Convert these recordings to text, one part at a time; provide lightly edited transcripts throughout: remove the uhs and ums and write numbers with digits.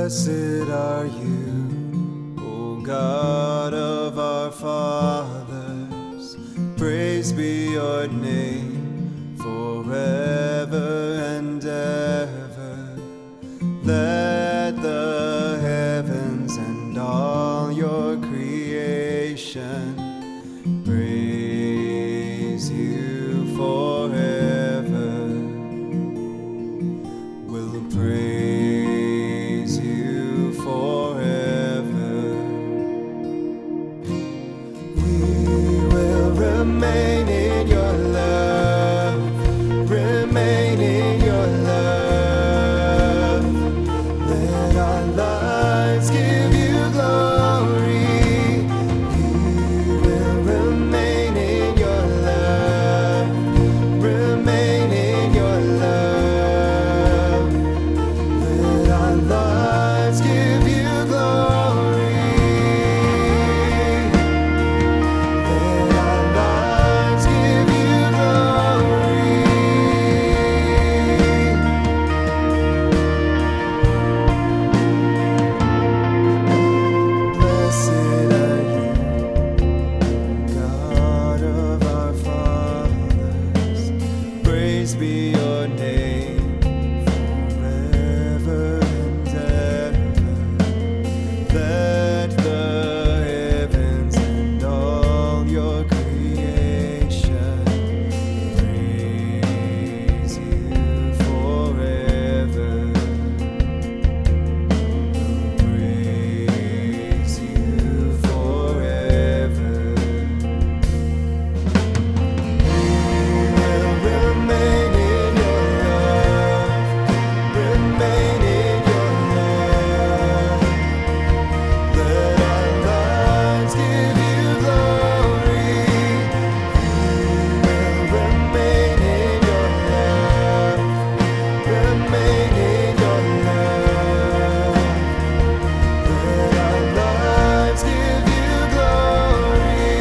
Blessed are you, O God of our fathers. Praise be your name forever and ever. Let the heavens and all your creation praise you forever. We'll praise you forever. We will remain in your love, remain in your love. Let our lives give you glory. We will remain in your love, remain in your love. Let our lives give you glory. Let our lives give you glory. Blessed are you, God of our fathers. Praise be your name forever and ever. Let the heavens and all your creation praise you forever. Praise you forever. We will remain in your love, remain in your love. Let our lives give you glory. We will remain in your love, remain in your love. Let our lives give you glory.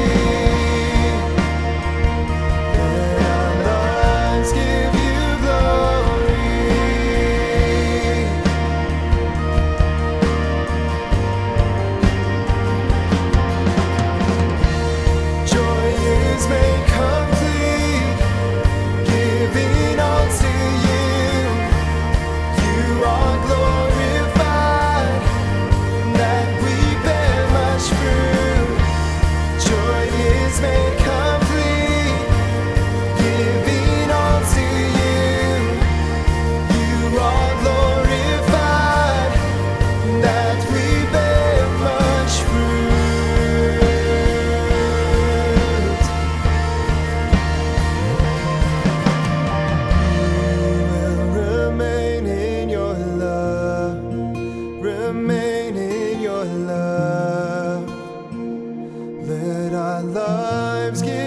Let our lives give you glory. Joy is made complete, giving all to you. You are glorified, that we bear much fruit. Joy is made complete, giving all to you. You are glorified, that we bear much fruit. We will remain in your love, remain in your love. Let our lives give